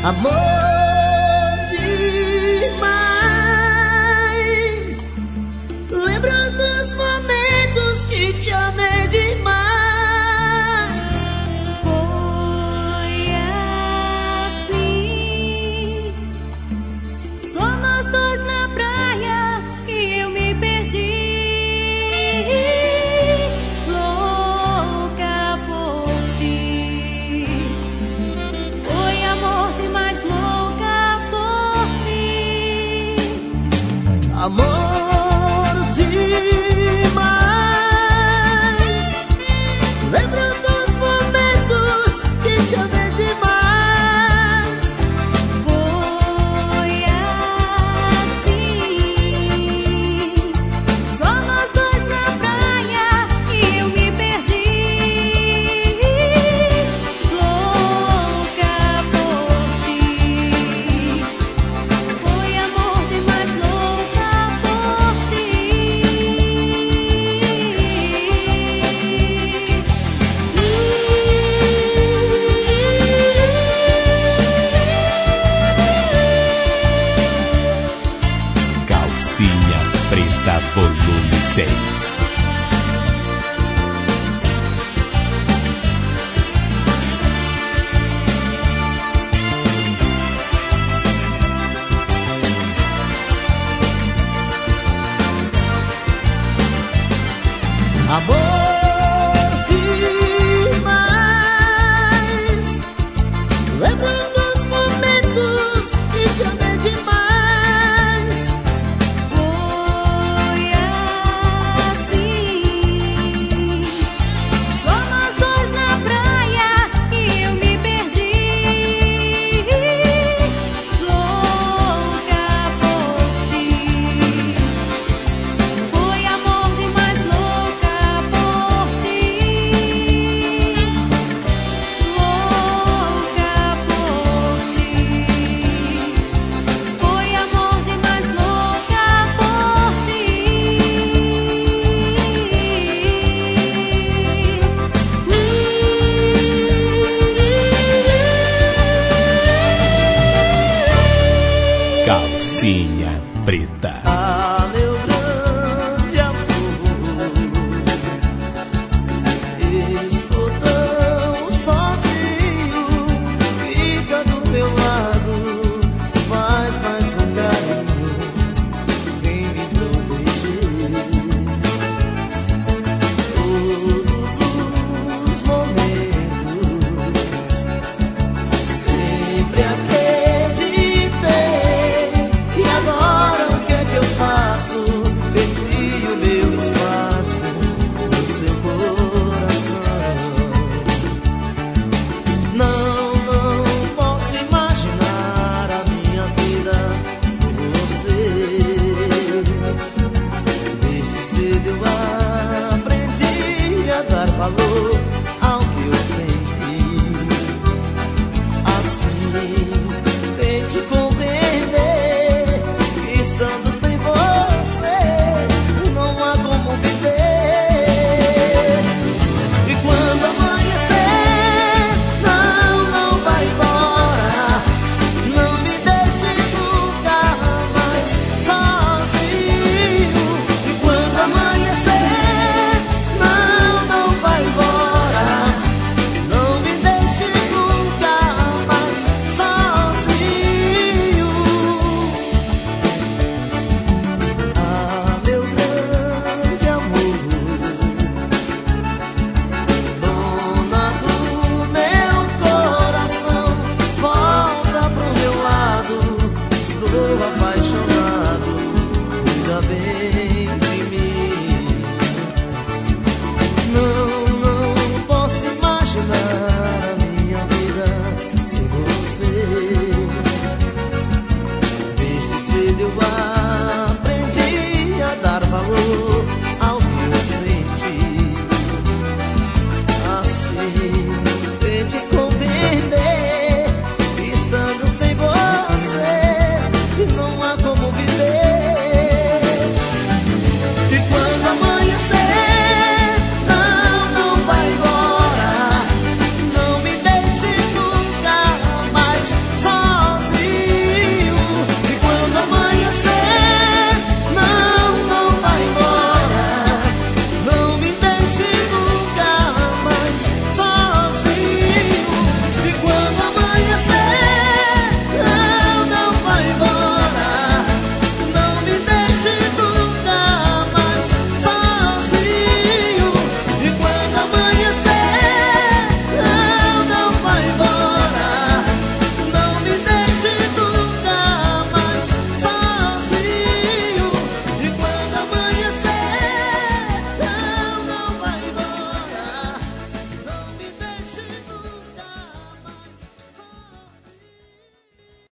Amor demais, lembrando os momentos que te amei demais. Foi assim, só nós dois na praia e eu me perdi. Louca por ti, foi amor demais, louca por ti. Amor demais, lembrando os momentos que te amei demais. Foi assim, só nós dois na praia e eu me perdi. Louca por ti, foi amor demais, louca por ti. Calcinha Preta Volume 6. Amor demais, lembrando os momentos que te amei demais. Foi assim, só nós dois na praia e eu me perdi. Louca por ti, foi amor demais, louca por ti. Louca por ti, foi amor demais, louca por ti. Calcinha Preta. Ah, meu grande amor, estou tão sozinho. Fica do meu lado, faz mais um carinho, vem me proteger. Todos os momentos, sempre acreditei. E agora o que é que eu faço? Perdi o meu espaço no seu coração. Não posso imaginar a minha vida sem você. Desde cedo eu aprendi a dar valor ao que eu senti. Assim, tente compreender que estando sem você não há como viver. E quando amanhecer, não vai embora, não me deixe nunca mais sozinho. E quando amanhecer, não vai embora, não me deixe nunca mais sozinho. Ah, meu grande amor, dona do meu coração, volta pro meu lado, estou apaixonado, cuida bem de mim. Não posso imaginar a minha vida sem você. Desde cedo eu